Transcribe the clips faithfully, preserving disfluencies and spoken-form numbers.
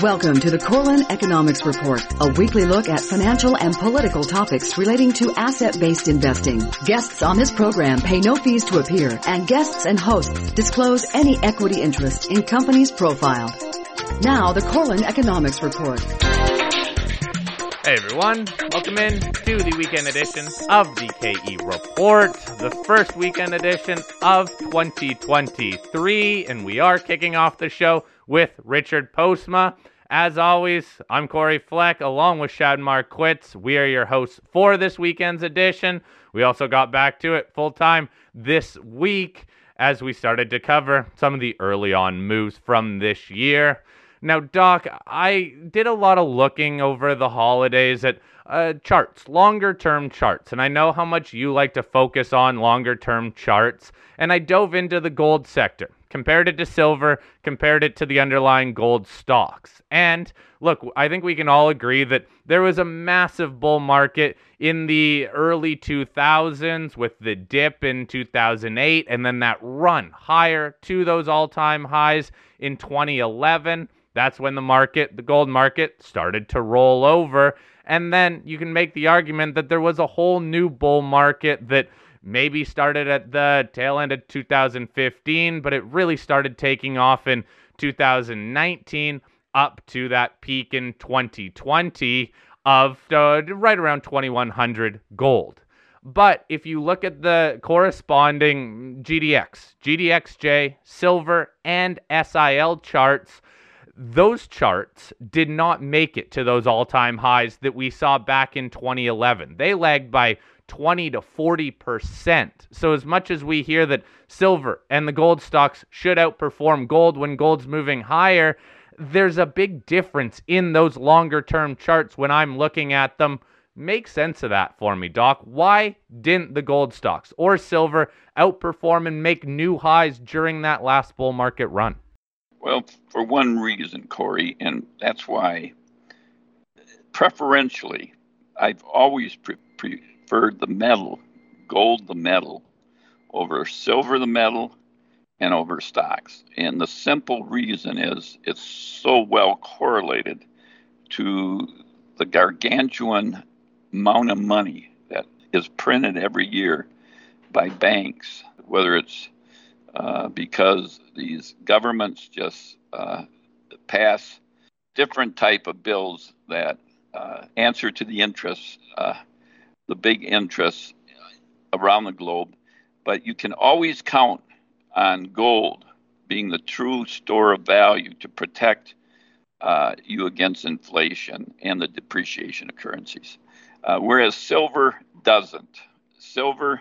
Welcome to the Corlin Economics Report, a weekly look at financial and political topics relating to asset-based investing. Guests on this program pay no fees to appear, and guests and hosts disclose any equity interest in companies profiled. Now, the Corlin Economics Report. Hey everyone, welcome in to the weekend edition of the K E Report, the first weekend edition of twenty twenty-three, and we are kicking off the show with Richard Postma. As always, I'm Corey Fleck, along with Shad Marquitz. We are your hosts for this weekend's edition. We also got back to it full-time this week as we started to cover some of the early on moves from this year. Now, Doc, I did a lot of looking over the holidays at uh, charts, longer-term charts, and I know how much you like to focus on longer-term charts, and I dove into the gold sector, compared it to silver, compared it to the underlying gold stocks. And look, I think we can all agree that there was a massive bull market in the early two thousands with the dip in two thousand eight, and then that run higher to those all-time highs in twenty eleven. That's when the market, the gold market, started to roll over. And then you can make the argument that there was a whole new bull market that maybe started at the tail end of two thousand fifteen, but it really started taking off in two thousand nineteen up to that peak in twenty twenty of uh, right around twenty-one hundred gold. But if you look at the corresponding G D X, G D X J, silver, and S I L charts, those charts did not make it to those all-time highs that we saw back in twenty eleven. They lagged by twenty to forty percent. So as much as we hear that silver and the gold stocks should outperform gold when gold's moving higher, there's a big difference in those longer-term charts when I'm looking at them. Make sense of that for me, Doc. Why didn't the gold stocks or silver outperform and make new highs during that last bull market run? Well, for one reason, Corey, and that's why preferentially I've always pre- preferred the metal, gold the metal, over silver the metal, and over stocks. And the simple reason is it's so well correlated to the gargantuan amount of money that is printed every year by banks, whether it's Uh, because these governments just uh, pass different type of bills that uh, answer to the interests, uh, the big interests around the globe. But you can always count on gold being the true store of value to protect uh, you against inflation and the depreciation of currencies, uh, whereas silver doesn't. Silver,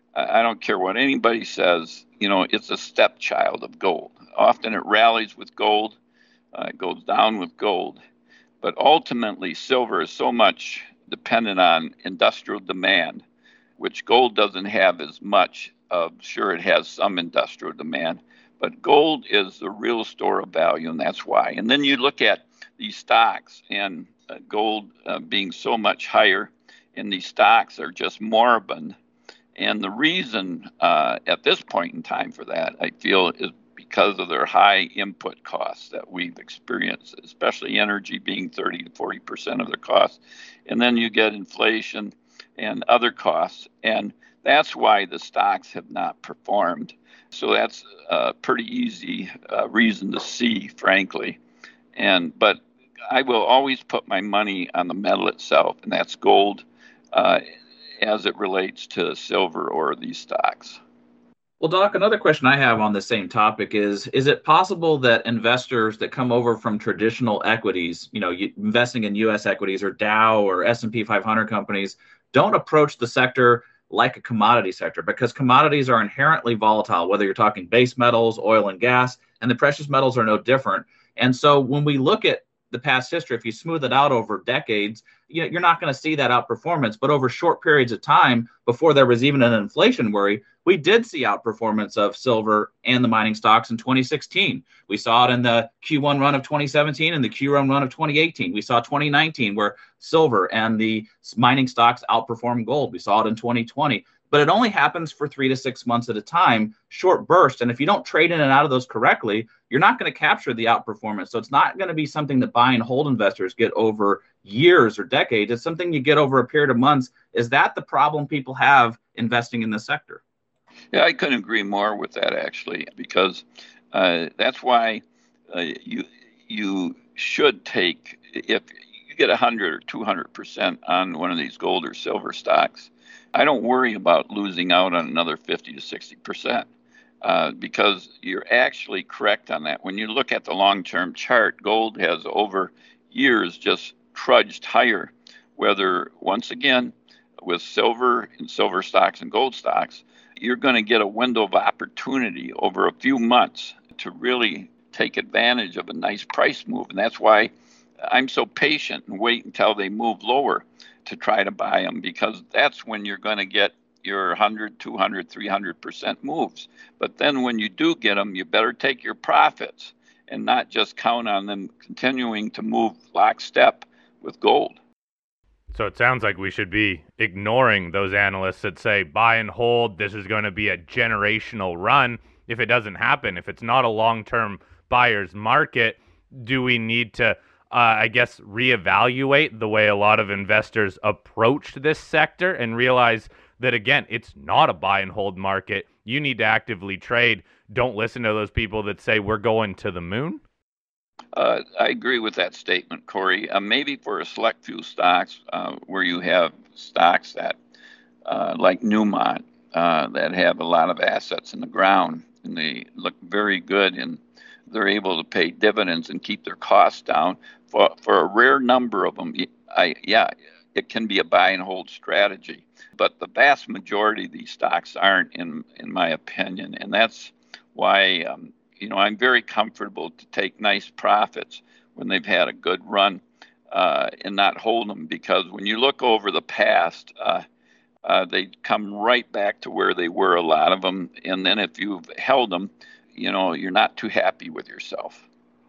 I don't care what anybody says, you know, it's a stepchild of gold. Often it rallies with gold, uh, it goes down with gold. But ultimately, silver is so much dependent on industrial demand, which gold doesn't have as much of. Sure, it has some industrial demand, but gold is the real store of value, and that's why. And then you look at these stocks, and uh, gold uh, being so much higher, and these stocks are just moribund. And the reason uh, at this point in time for that, I feel, is because of their high input costs that we've experienced, especially energy being thirty to forty percent of their costs. And then you get inflation and other costs. And that's why the stocks have not performed. So that's a pretty easy uh, reason to see, frankly. And but I will always put my money on the metal itself, and that's gold. Uh, as it relates to silver or these stocks. Well, Doc, another question I have on the same topic is, is it possible that investors that come over from traditional equities, you know, investing in U S equities or Dow or S and P five hundred companies, don't approach the sector like a commodity sector? Because commodities are inherently volatile, whether you're talking base metals, oil and gas, and the precious metals are no different. And so when we look at the past history, if you smooth it out over decades, you know, you're not going to see that outperformance. But over short periods of time, before there was even an inflation worry, we did see outperformance of silver and the mining stocks in twenty sixteen. We saw it in the Q one run of twenty seventeen and the Q one run of twenty eighteen. We saw twenty nineteen where silver and the mining stocks outperformed gold. We saw it in twenty twenty. but it only happens for three to six months at a time, short burst. And if you don't trade in and out of those correctly, you're not going to capture the outperformance. So it's not going to be something that buy and hold investors get over years or decades. It's something you get over a period of months. Is that the problem people have investing in the sector? Yeah, I couldn't agree more with that, actually, because uh, that's why uh, you you should take, if you get one hundred or two hundred percent on one of these gold or silver stocks, I don't worry about losing out on another fifty to sixty percent uh, because you're actually correct on that. When you look at the long-term chart, gold has over years just trudged higher, whether, once again, with silver and silver stocks and gold stocks, you're going to get a window of opportunity over a few months to really take advantage of a nice price move. And that's why I'm so patient and wait until they move lower to try to buy them, because that's when you're going to get your one hundred, two hundred, three hundred percent moves. But then when you do get them, you better take your profits and not just count on them continuing to move lockstep with gold. So it sounds like we should be ignoring those analysts that say buy and hold, this is going to be a generational run. If it doesn't happen, if it's not a long-term buyer's market, do we need to, uh, I guess, reevaluate the way a lot of investors approached this sector and realize that, again, it's not a buy and hold market. You need to actively trade. Don't listen to those people that say we're going to the moon. Uh, I agree with that statement, Corey. Uh, maybe for a select few stocks uh, where you have stocks that, uh, like Newmont, uh, that have a lot of assets in the ground and they look very good and they're able to pay dividends and keep their costs down. For for a rare number of them, I yeah, it can be a buy and hold strategy. But the vast majority of these stocks aren't, in in my opinion, and that's why. Um, You know, I'm very comfortable to take nice profits when they've had a good run uh, and not hold them, because when you look over the past, uh, uh, they come right back to where they were, a lot of them. And then if you've held them, you know, you're not too happy with yourself.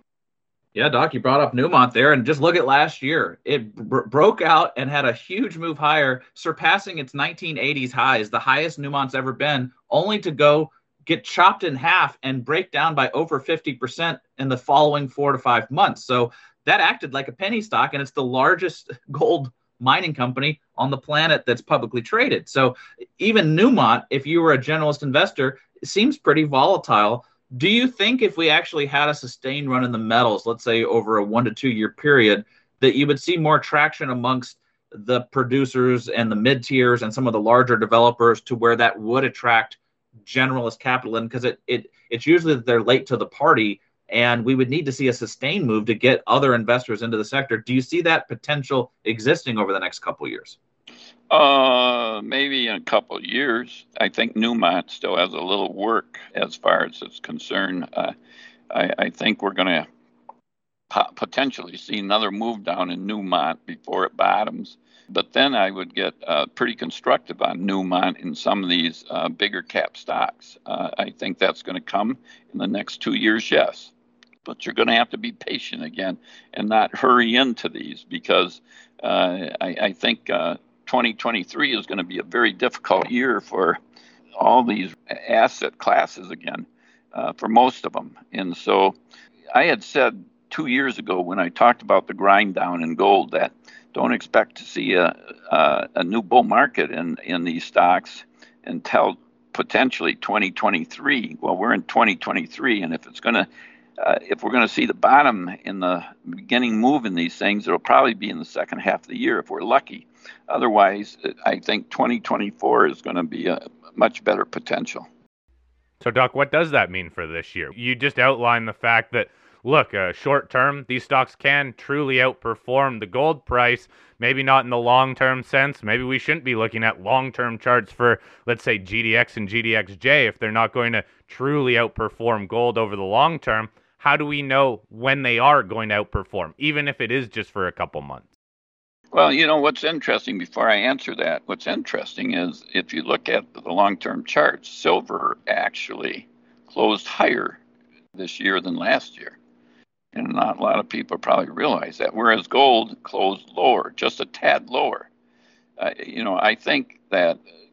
Yeah, Doc, you brought up Newmont there, and just look at last year. It br- broke out and had a huge move higher, surpassing its nineteen eighties highs, the highest Newmont's ever been, only to go get chopped in half and break down by over fifty percent in the following four to five months. So that acted like a penny stock, and it's the largest gold mining company on the planet that's publicly traded. So even Newmont, if you were a generalist investor, seems pretty volatile. Do you think if we actually had a sustained run in the metals, let's say over a one to two year period, that you would see more traction amongst the producers and the mid tiers and some of the larger developers to where that would attract generalist capital in? Because it, it it's usually that they're late to the party, and we would need to see a sustained move to get other investors into the sector. Do you see that potential existing over the next couple of years? Uh, maybe in a couple of years. I think Newmont still has a little work as far as it's concerned. Uh, I, I think we're going to po- potentially see another move down in Newmont before it bottoms. But then I would get uh, pretty constructive on Newmont in some of these uh, bigger cap stocks. Uh, I think that's going to come in the next two years, yes. But you're going to have to be patient again and not hurry into these, because uh, I, I think uh, twenty twenty-three is going to be a very difficult year for all these asset classes again, uh, for most of them. And so I had said two years ago when I talked about the grind down in gold that don't expect to see a, a, a new bull market in, in these stocks until potentially twenty twenty-three. Well, we're in twenty twenty-three, and if it's going to, uh, if we're going to see the bottom in the beginning move in these things, it'll probably be in the second half of the year if we're lucky. Otherwise, I think twenty twenty-four is going to be a much better potential. So, Doc, what does that mean for this year? You just outlined the fact that, look, uh, short term, these stocks can truly outperform the gold price. Maybe not in the long-term sense. Maybe we shouldn't be looking at long-term charts for, let's say, G D X and G D X J if they're not going to truly outperform gold over the long term. How do we know when they are going to outperform, even if it is just for a couple months? Well, you know, what's interesting, before I answer that, what's interesting is if you look at the long-term charts, silver actually closed higher this year than last year. And not a lot of people probably realize that, whereas gold closed lower, just a tad lower. Uh, you know, I think that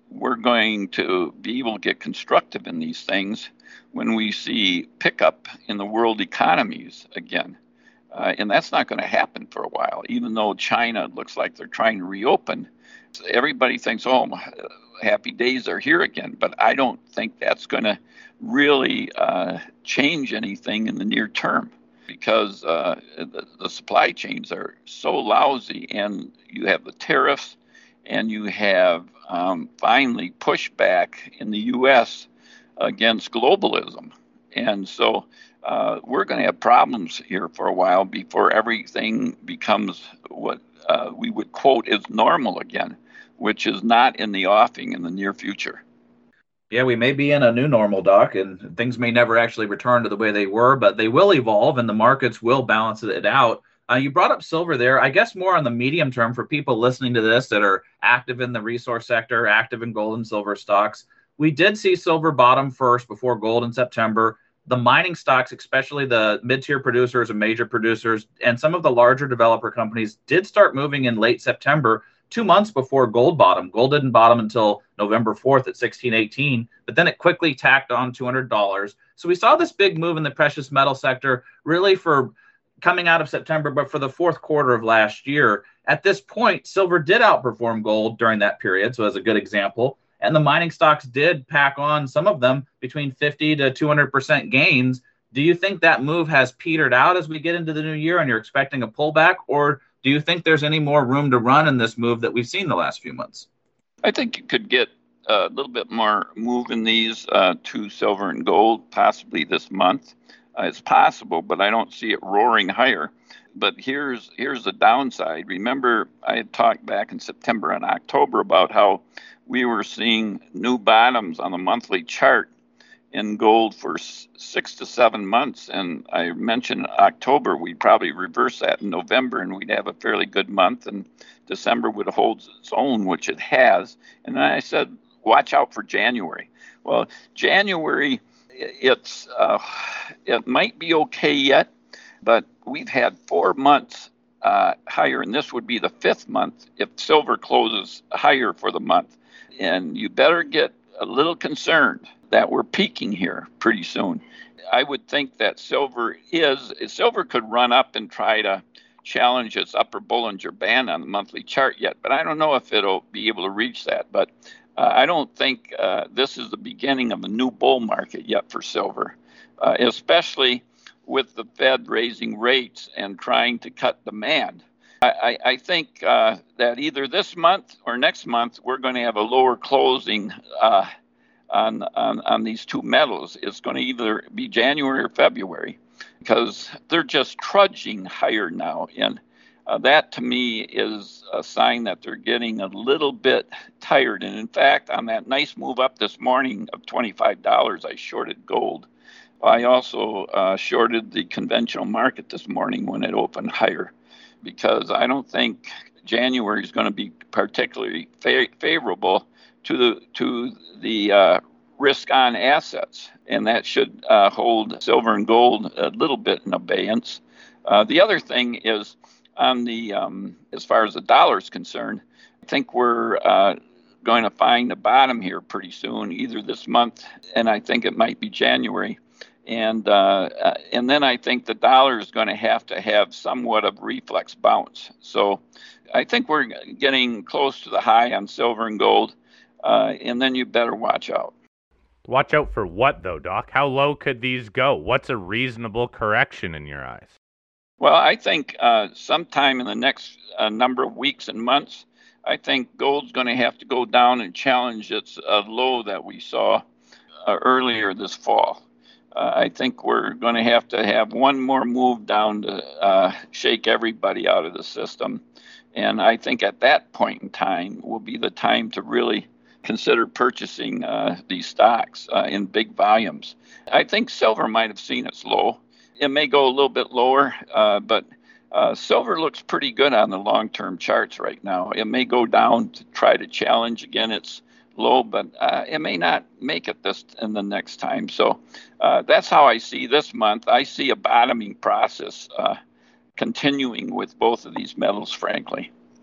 we're going to be able to get constructive in these things when we see pickup in the world economies again. Uh, and that's not going to happen for a while, even though China looks like they're trying to reopen. Everybody thinks, oh, happy days are here again. But I don't think that's going to really uh, change anything in the near term, because uh, the, the supply chains are so lousy, and you have the tariffs, and you have um, finally pushback in the U S against globalism. And so uh, we're going to have problems here for a while before everything becomes what uh, we would quote as normal again, which is not in the offing in the near future. Yeah, we may be in a new normal, Doc, and things may never actually return to the way they were, but they will evolve and the markets will balance it out. Uh, you brought up silver there, I guess more on the medium term for people listening to this that are active in the resource sector, active in gold and silver stocks. We did see silver bottom first before gold in September. The mining stocks, especially the mid-tier producers and major producers, and some of the larger developer companies did start moving in late September, two months before gold bottom. Gold didn't bottom until November fourth at sixteen eighteen, but then it quickly tacked on two hundred dollars. So we saw this big move in the precious metal sector really for coming out of September, but for the fourth quarter of last year. At this point, silver did outperform gold during that period, so as a good example. And the mining stocks did pack on, some of them, between fifty to two hundred percent gains. Do you think that move has petered out as we get into the new year and you're expecting a pullback? Or do you think there's any more room to run in this move that we've seen the last few months? I think you could get a little bit more move in these uh, to silver and gold, possibly this month. Uh, it's possible, but I don't see it roaring higher. But here's here's the downside. Remember, I had talked back in September and October about how we were seeing new bottoms on the monthly chart in gold for six to seven months. And I mentioned October, we'd probably reverse that in November and we'd have a fairly good month, and December would hold its own, which it has. And then I said, watch out for January. Well, January, it's uh, it might be okay yet, but we've had four months uh, higher, and this would be the fifth month if silver closes higher for the month. And you better get a little concerned that we're peaking here pretty soon. I would think that silver is, silver could run up and try to challenge its upper Bollinger Band on the monthly chart yet, but I don't know if it'll be able to reach that. But uh, I don't think uh, this is the beginning of a new bull market yet for silver, uh, especially with the Fed raising rates and trying to cut demand. I, I think uh, that either this month or next month, we're going to have a lower closing uh, on, on on these two metals. It's going to either be January or February, because they're just trudging higher now. And uh, that, to me, is a sign that they're getting a little bit tired. And in fact, on that nice move up this morning of twenty-five dollars, I shorted gold. I also uh, shorted the conventional market this morning when it opened higher, because I don't think January is going to be particularly fa- favorable to the to the uh, risk-on assets, and that should uh, hold silver and gold a little bit in abeyance. Uh, the other thing is, on the um, as far as the dollar is concerned, I think we're uh, going to find a bottom here pretty soon, either this month, and I think it might be January. And uh, and then I think the dollar is going to have to have somewhat of reflex bounce. So I think we're getting close to the high on silver and gold, uh, and then you better watch out. Watch out for what, though, Doc? How low could these go? What's a reasonable correction in your eyes? Well, I think uh, sometime in the next uh, number of weeks and months, I think gold's going to have to go down and challenge its uh, low that we saw uh, earlier this fall. Uh, I think we're going to have to have one more move down to uh, shake everybody out of the system. And I think at that point in time will be the time to really consider purchasing uh, these stocks uh, in big volumes. I think silver might have seen its low. It may go a little bit lower, uh, but uh, silver looks pretty good on the long-term charts right now. It may go down to try to challenge again its low, but uh, it may not make it this in the next time. So uh, that's how I see this month. I see a bottoming process uh, continuing with both of these metals, frankly.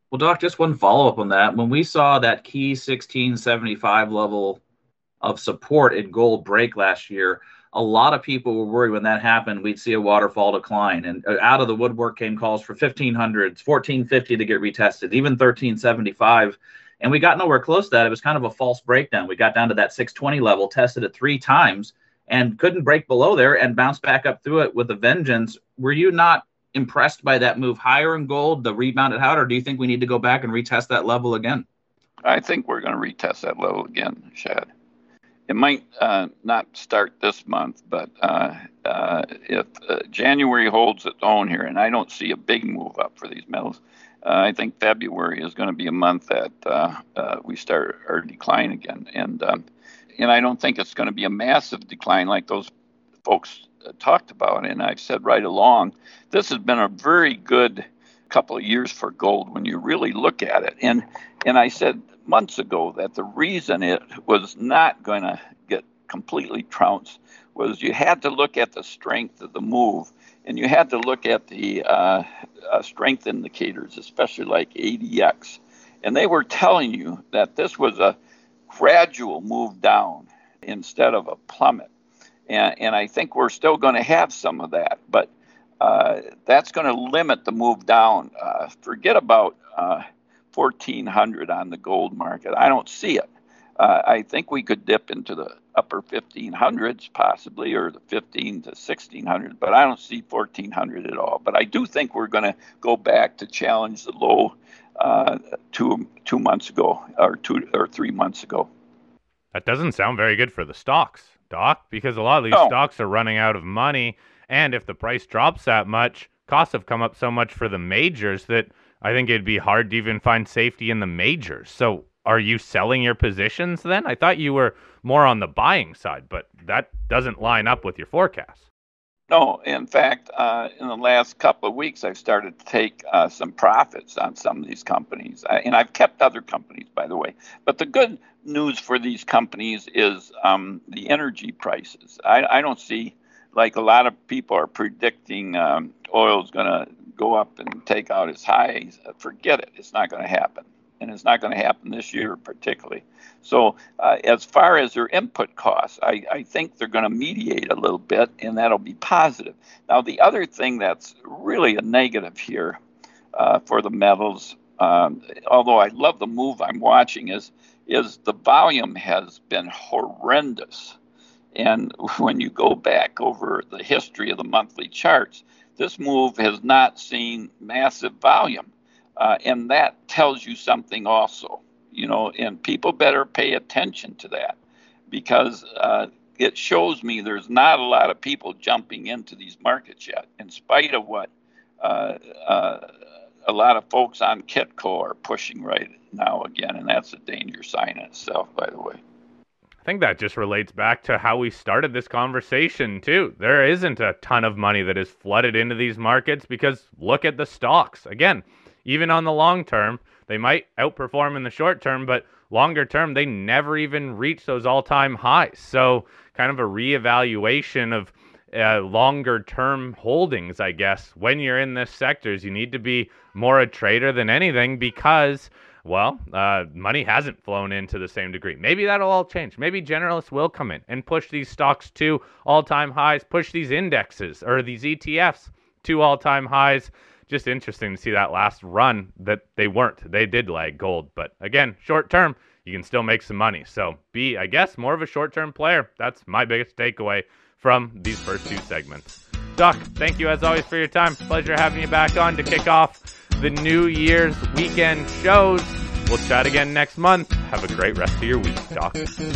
Well, Doc, just one follow-up on that. When we saw that key sixteen seventy-five level of support in gold break last year, a lot of people were worried when that happened, we'd see a waterfall decline. And out of the woodwork came calls for fifteen hundreds, fourteen fifty to get retested, even thirteen seventy-five. And we got nowhere close to that. It was kind of a false breakdown. We got down to that six twenty level, tested it three times, and couldn't break below there and bounce back up through it with a vengeance. Were you not impressed by that move higher in gold, the rebound it had, or do you think we need to go back and retest that level again? I think we're going to retest that level again, Shad. It might uh, not start this month, but uh, uh, if uh, January holds its own here, and I don't see a big move up for these metals, uh, I think February is going to be a month that uh, uh, we start our decline again. And um, and I don't think it's going to be a massive decline like those folks uh, talked about. And I've said right along, this has been a very good couple of years for gold when you really look at it. And and I said months ago that the reason it was not going to get completely trounced was you had to look at the strength of the move, and you had to look at the uh, uh, strength indicators, especially like A D X. And they were telling you that this was a gradual move down instead of a plummet. And, and I think we're still going to have some of that, but uh, that's going to limit the move down. Uh, forget about uh, fourteen hundred on the gold market. I don't see it. Uh, I think we could dip into the upper fifteen hundreds possibly, or the fifteen to sixteen hundred, but I don't see fourteen hundred at all. But I do think we're going to go back to challenge the low uh, two two months ago or two or three months ago. That doesn't sound very good for the stocks, Doc, because a lot of these no. stocks are running out of money, and if the price drops that much, costs have come up so much for the majors that I think it'd be hard to even find safety in the majors. So are you selling your positions then? I thought you were more on the buying side, but that doesn't line up with your forecast. No, in fact, uh, in the last couple of weeks, I've started to take uh, some profits on some of these companies. I, and I've kept other companies, by the way. But the good news for these companies is um, the energy prices. I, I don't see, like a lot of people are predicting um, oil is going to go up and take out its highs. Forget it. It's not going to happen. And it's not going to happen this year particularly. So uh, as far as their input costs, I, I think they're going to mediate a little bit, and that'll be positive. Now, the other thing that's really a negative here uh, for the metals, um, although I love the move I'm watching, is, is the volume has been horrendous. And when you go back over the history of the monthly charts, this move has not seen massive volume. Uh, and that tells you something also, you know, and people better pay attention to that, because uh, it shows me there's not a lot of people jumping into these markets yet, in spite of what uh, uh, a lot of folks on Kitco are pushing right now again. And that's a danger sign in itself, by the way. I think that just relates back to how we started this conversation, too. There isn't a ton of money that is flooded into these markets because look at the stocks. Again, even on the long term, they might outperform in the short term, but longer term, they never even reach those all-time highs. So kind of a reevaluation of uh, longer term holdings, I guess. When you're in this sectors, you need to be more a trader than anything because, well, uh, money hasn't flown into the same degree. Maybe that'll all change. Maybe generalists will come in and push these stocks to all-time highs, push these indexes or these E T Fs to all-time highs. Just interesting to see that last run that they weren't. They did lag gold. But again, short term, you can still make some money. So be, I guess, more of a short-term player. That's my biggest takeaway from these first two segments. Doc, thank you as always for your time. Pleasure having you back on to kick off the New Year's weekend shows. We'll chat again next month. Have a great rest of your week, Doc.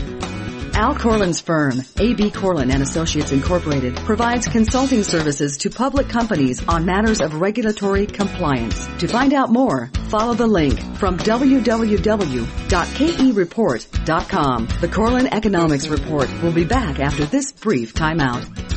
Al Corlin's firm, A B Corlin and Associates Incorporated, provides consulting services to public companies on matters of regulatory compliance. To find out more, follow the link from w w w dot k e report dot com. The Corlin Economics Report will be back after this brief timeout.